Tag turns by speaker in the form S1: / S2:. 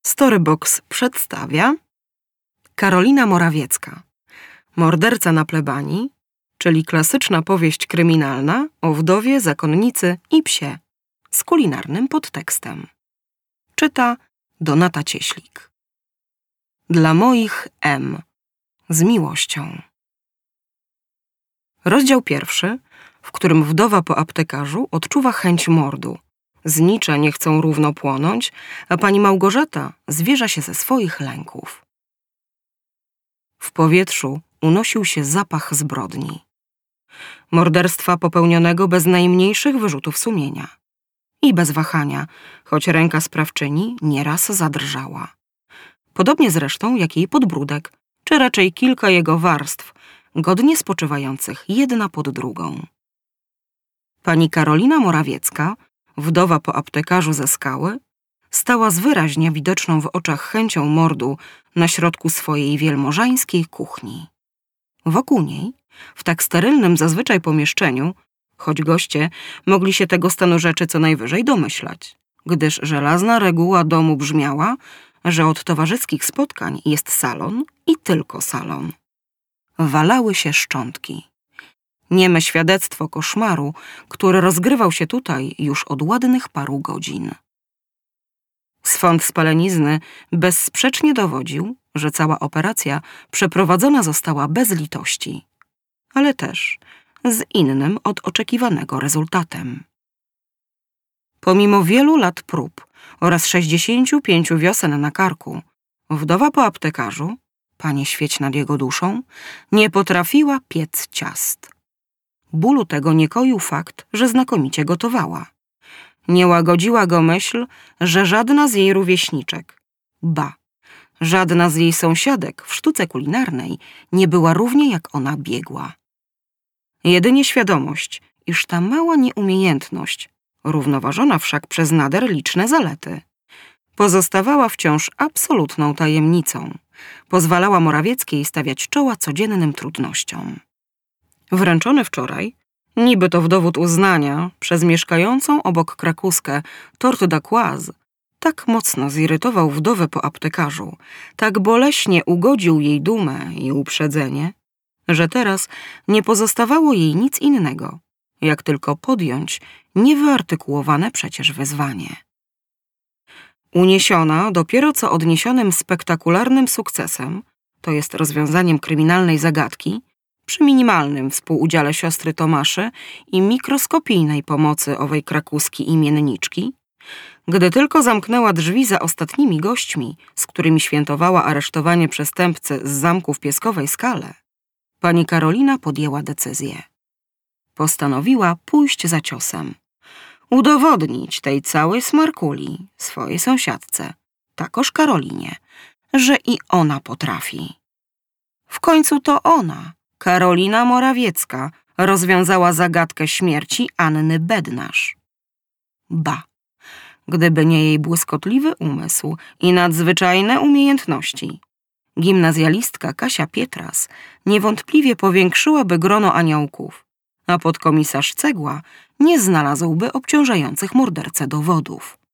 S1: Storybox przedstawia Karolina Morawiecka, morderca na plebanii, czyli klasyczna powieść kryminalna o wdowie, zakonnicy i psie z kulinarnym podtekstem. Czyta Donata Cieślik. Dla moich M. Z miłością. Rozdział 1, w którym wdowa po aptekarzu odczuwa chęć mordu. Znicze nie chcą równo płonąć, a pani Małgorzata zwierza się ze swoich lęków. W powietrzu unosił się zapach zbrodni. Morderstwa popełnionego bez najmniejszych wyrzutów sumienia. I bez wahania, choć ręka sprawczyni nieraz zadrżała. Podobnie zresztą jak jej podbródek, czy raczej kilka jego warstw, godnie spoczywających jedna pod drugą. Pani Karolina Morawiecka, wdowa po aptekarzu ze Skały, stała z wyraźnie widoczną w oczach chęcią mordu na środku swojej wielmożańskiej kuchni. Wokół niej, w tak sterylnym zazwyczaj pomieszczeniu, choć goście mogli się tego stanu rzeczy co najwyżej domyślać, gdyż żelazna reguła domu brzmiała, że od towarzyskich spotkań jest salon i tylko salon. Walały się szczątki. Nieme świadectwo koszmaru, który rozgrywał się tutaj już od ładnych paru godzin. Swąd spalenizny bezsprzecznie dowodził, że cała operacja przeprowadzona została bez litości, ale też z innym od oczekiwanego rezultatem. Pomimo wielu lat prób oraz 65 wiosen na karku, wdowa po aptekarzu, Panie świeć nad jego duszą, nie potrafiła piec ciast. Bólu tego nie koił fakt, że znakomicie gotowała. Nie łagodziła go myśl, że żadna z jej rówieśniczek, ba, żadna z jej sąsiadek w sztuce kulinarnej nie była równie jak ona biegła. Jedynie świadomość, iż ta mała nieumiejętność, równoważona wszak przez nader liczne zalety, pozostawała wciąż absolutną tajemnicą, pozwalała Morawieckiej stawiać czoła codziennym trudnościom. Wręczony wczoraj, niby to w dowód uznania, przez mieszkającą obok Krakuskę tort d'Aquoise, tak mocno zirytował wdowę po aptekarzu, tak boleśnie ugodził jej dumę i uprzedzenie, że teraz nie pozostawało jej nic innego, jak tylko podjąć niewyartykułowane przecież wyzwanie. Uniesiona dopiero co odniesionym spektakularnym sukcesem, to jest rozwiązaniem kryminalnej zagadki, przy minimalnym współudziale siostry Tomaszy i mikroskopijnej pomocy owej krakuskiej imienniczki, gdy tylko zamknęła drzwi za ostatnimi gośćmi, z którymi świętowała aresztowanie przestępcy z zamku w Pieskowej Skale, pani Karolina podjęła decyzję. Postanowiła pójść za ciosem. Udowodnić tej całej smarkuli, swojej sąsiadce, takoż Karolinie, że i ona potrafi. W końcu to ona, Karolina Morawiecka, rozwiązała zagadkę śmierci Anny Bednarz. Ba, gdyby nie jej błyskotliwy umysł i nadzwyczajne umiejętności, gimnazjalistka Kasia Pietras niewątpliwie powiększyłaby grono aniołków, a podkomisarz Cegła nie znalazłby obciążających mordercę dowodów.